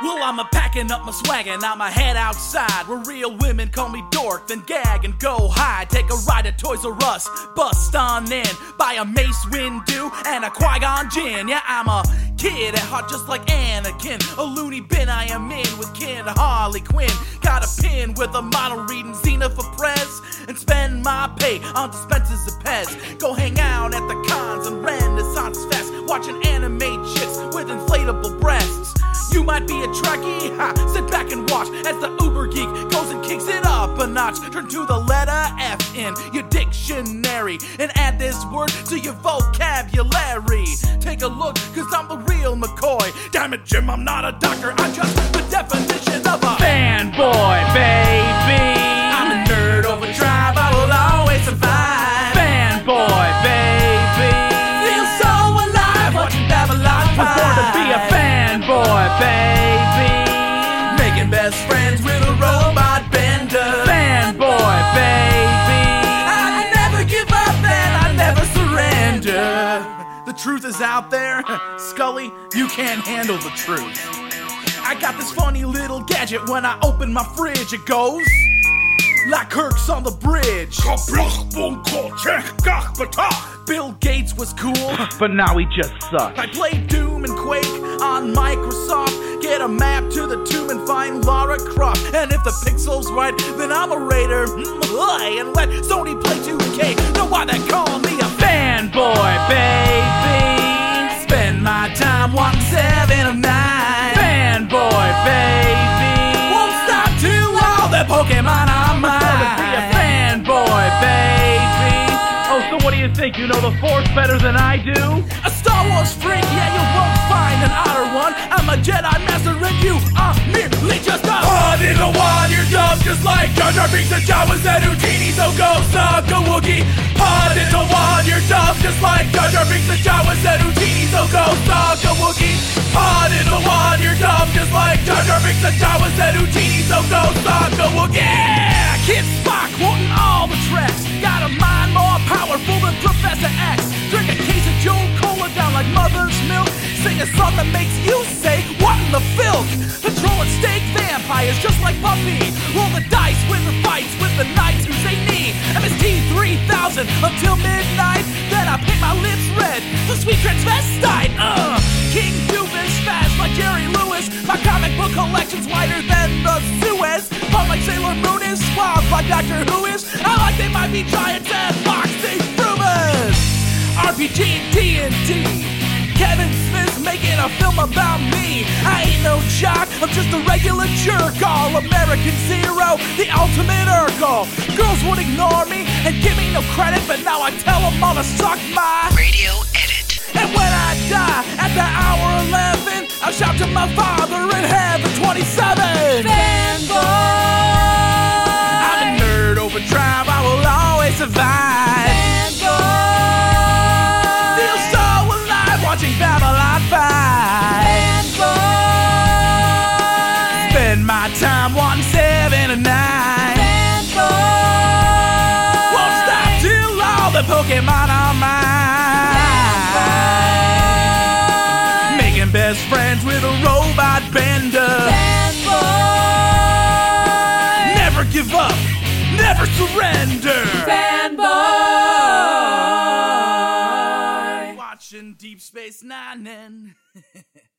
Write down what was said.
Well, I'm a packing up my swag and I'ma head outside where real women call me dork, then gag and go hide. Take a ride to Toys R Us, bust on in, buy a Mace Windu and a Qui-Gon Jinn. Yeah, I'm a kid at heart just like Anakin, a loony bin I am in with Kid Harley Quinn. Got a pin with a model reading Xena for Prez and spend my pay on dispensers of Pez. Go hang out at the cons and Renaissance Fest, watching anime chicks with inflatable breasts. You might be a Trekkie, sit back and watch as the uber geek goes and kicks it up a notch. Turn to the letter F in your dictionary and add this word to your vocabulary. Take a look, cause I'm the real McCoy. Damn it, Jim, I'm not a doctor, I'm just the definition of a fanboy, baby. I'm a nerd overdrive, I will always survive. Fanboy, baby. Feel so alive watching Babylon 5. We're born to be a fanboy, baby. Making best friends with a robot bender. Fanboy, baby. I never give up and I never surrender. The truth is out there, Scully, you can't handle the truth. I got this funny little gadget when I open my fridge, it goes like Kirk's on the bridge. Bill Gates was cool, but now he just sucks. I played Doom and Quake on Microsoft. Get a map to the tomb and find Lara Croft. And if the pixel's right, then I'm a raider. And let Sony play 2K. Know why they call me a fanboy, baby. Spend my time watching 7 of 9. Fanboy, baby. Won't stop till all the Pokemon are mine. Be a fanboy, baby. Oh, so what do you think? You know the Force better than I do? A Star Wars freak, yeah, you won't find an otter one. I'm a Jedi Master and you are merely just a hot in a wad. You're dumb just like Jar Jar Binks and Jawas and Houdini, so go suck a Wookiee. Hot in a wad, you're dumb just like Jar Jar Binks and Jawas and Houdini, so go suck a Wookiee. Hot in a wad, you're dumb just like Jar Jar Binks and Jawas and Houdini, so go suck a Wookiee. Yeah, Kid Spock wanting all the tracks. Got a mind more powerful than Professor X. Drink a case of Joe Cola down like mother's milk. Sing a song that makes you say, what in the filth? Patrolling steak vampires just like Buffy. Roll the dice, win the fights with the knights who say knee. MST 3000 until midnight. Then I paint my lips red, the sweet transvestite. King Doofus, fast like Jerry Lewis. My comic book collection's wider than the Suez. Fun like Sailor Moon is, wild like Doctor Who is. I like they might be giants and boxing rumors. RPG and D&D. Kevin Smith's making a film about me. I ain't no jock, I'm just a regular jerk. All American zero, the ultimate Urkel. Girls would ignore me and give me no credit, but now I tell them all to suck my radio edit. And when I die at the hour 11, I'll shout to my father in heaven 27. Fanboy. I'm a nerd overdrive, I will always survive. Fanboy. Feel so alive watching Babylon 5. Fanboy. Spend my time watching 7 and 9. Fanboy. Won't stop till all the Pokemon are mine. Fanboy. Making best friends with a robot bender. Fanboy. Never give up, never surrender. Fanboy. Watching Deep Space Nine.